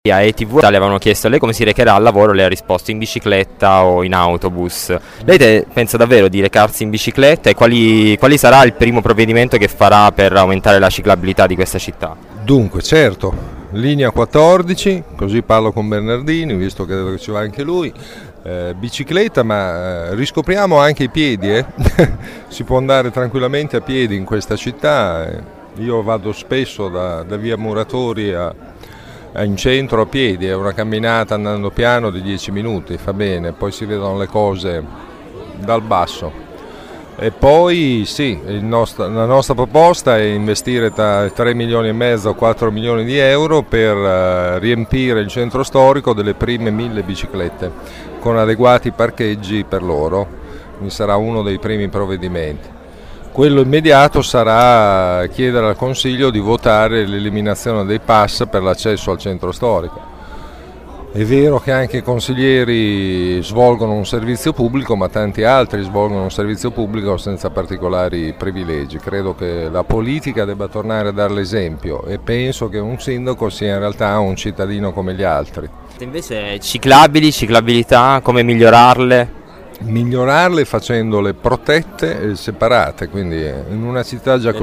A ETV le avevano chiesto a lei come si recherà al lavoro, lei ha risposto in bicicletta o in autobus. Lei pensa davvero di recarsi in bicicletta e quali sarà il primo provvedimento che farà per aumentare la ciclabilità di questa città? Dunque, certo, linea 14, così parlo con Bernardini, visto che ci va anche lui, bicicletta, ma riscopriamo anche i piedi, si può andare tranquillamente a piedi in questa città, io vado spesso da via Muratori in centro a piedi, è una camminata andando piano di 10 minuti, fa bene, poi si vedono le cose dal basso. E poi sì, la nostra proposta è investire tra 3 milioni e mezzo e 4 milioni di euro per riempire il centro storico delle prime 1000 biciclette con adeguati parcheggi per loro, quindi sarà uno dei primi provvedimenti. Quello immediato sarà chiedere al Consiglio di votare l'eliminazione dei pass per l'accesso al centro storico. È vero che anche i consiglieri svolgono un servizio pubblico, ma tanti altri svolgono un servizio pubblico senza particolari privilegi. Credo che la politica debba tornare a dare l'esempio e penso che un sindaco sia in realtà un cittadino come gli altri. Invece ciclabilità, come migliorarle? Migliorarle facendole protette e separate, quindi in una città già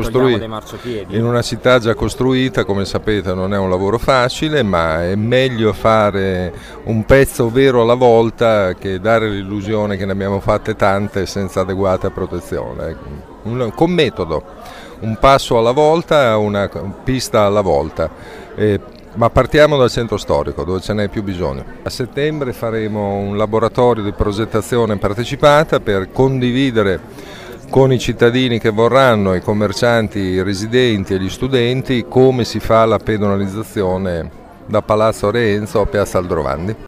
costruita, come sapete, non è un lavoro facile, ma è meglio fare un pezzo vero alla volta che dare l'illusione che ne abbiamo fatte tante senza adeguata protezione. Con metodo, un passo alla volta, una pista alla volta. Ma partiamo dal centro storico, dove ce n'è più bisogno. A settembre faremo un laboratorio di progettazione partecipata per condividere con i cittadini che vorranno, i commercianti, i residenti e gli studenti, come si fa la pedonalizzazione da Palazzo Reenzo a Piazza Aldrovandi.